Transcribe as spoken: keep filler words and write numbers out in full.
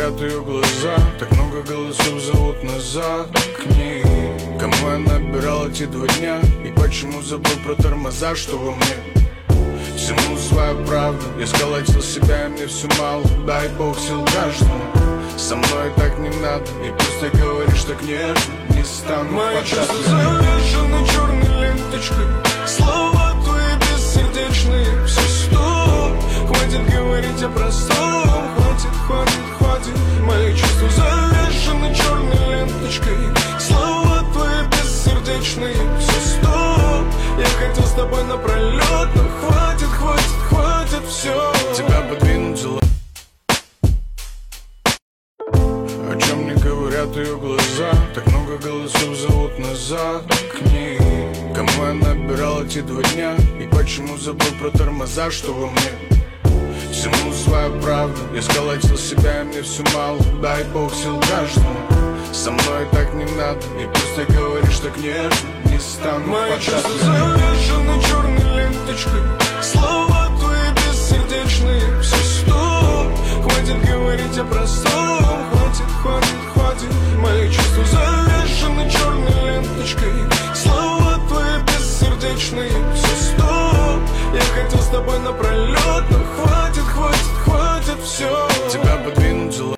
говорят ее глаза, так много голосов зовут назад к ней. Кому я набирал эти два дня, и почему забыл про тормоза, что во мне? Всему своя правда, я сколотил себя, и мне все мало. Дай бог сил каждому, со мной так не надо. И пусть ты говоришь так нежно, не стану. Мои чувства завешены черной ленточкой, слова твои бессердечные. Все стоп, хватит говорить о простом. Хватит, хватит, хватит. Мои чувства завешены черной ленточкой, слова твои бессердечные. Все стоп, я хотел с тобой напролет, но хватит, хватит, хватит, все. Тебя подвинуть зла. О чем мне говорят ее глаза, так много голосов зовут назад к ней. Кому я набирал эти два дня, и почему забыл про тормоза, что во мне? Всему своя правда, я сколотил себя, и мне все мало. Дай бог сил каждому, со мной так не надо. И пусть ты говоришь так нежно, не стану. Мои чувства завешены черной ленточкой, слова твои бессердечные. Все стоп, хватит говорить о простом. Хватит, хватит, хватит. Мои чувства завешены черной ленточкой, слова твои бессердечные. Все стоп, я хотел с тобой напролет.